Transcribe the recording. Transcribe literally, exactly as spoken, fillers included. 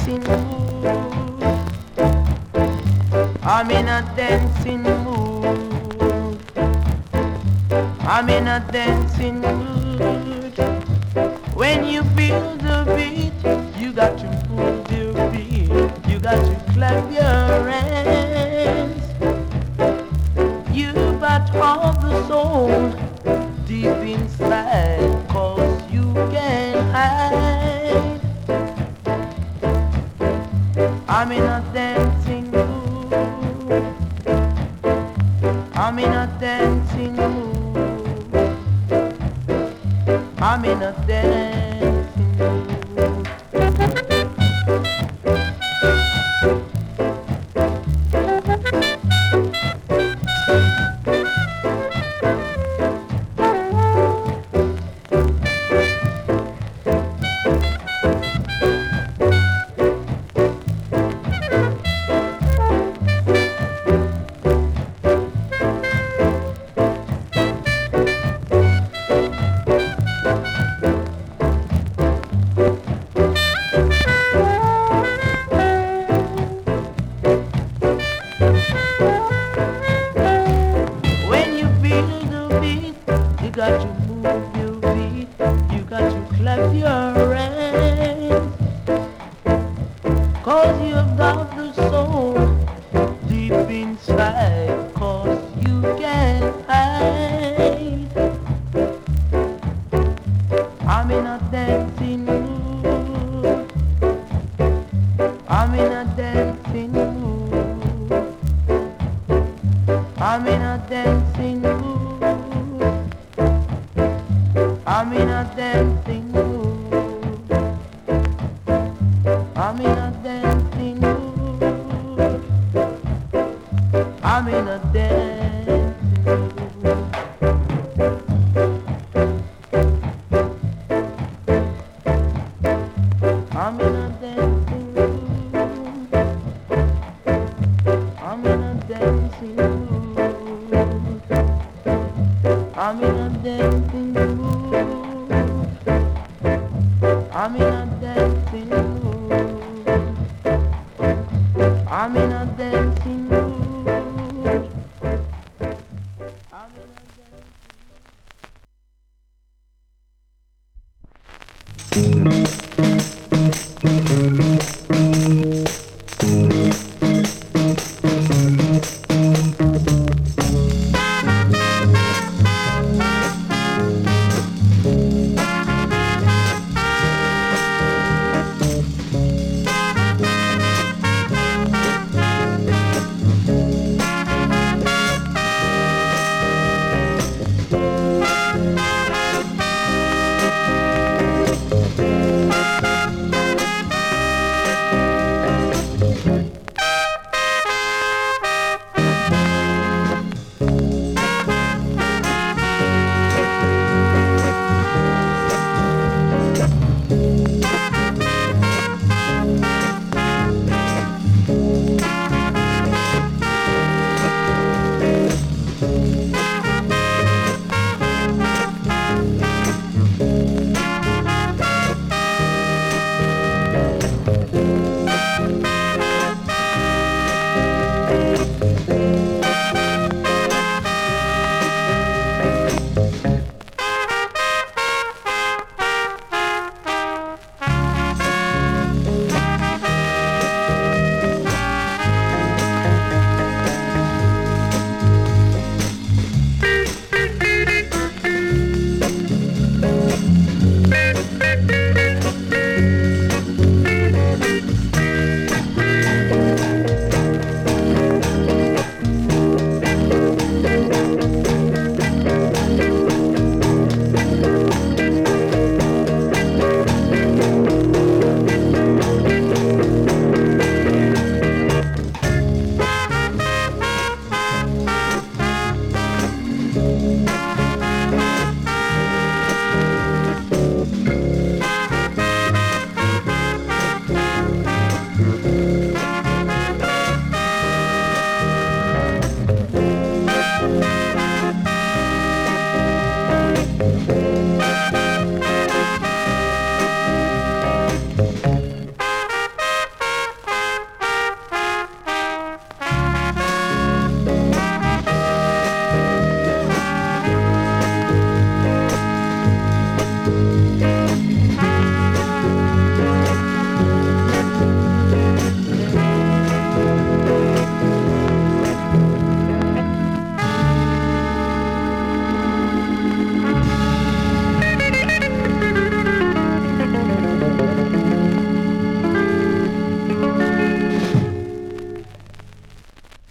dancing mood. I'm in a dancing mood. I'm in a dancing mood. When you feel the beat, you got to move your feet. You got to clap your hands. You got all the soul deep inside, 'cause you can't hide. I'm in a dancing mood. I'm in a dancing mood. I'm in a dancing mood. When you feel the beat, you got to move your feet. You got to clap your hands. 'Cause you've got the soul deep inside. 'Cause you can't hide. I'm in a dancing mood. I'm in a dancing mood. I'm in a dancing mood. I'm in a dancing mood. I'm in a dancing mood. I'm in a dancing mood. I'm in a dancing mood. I'm in a dancing mood. I'm in a dancing mood. I'm in a dancing mood. I'm in a dancing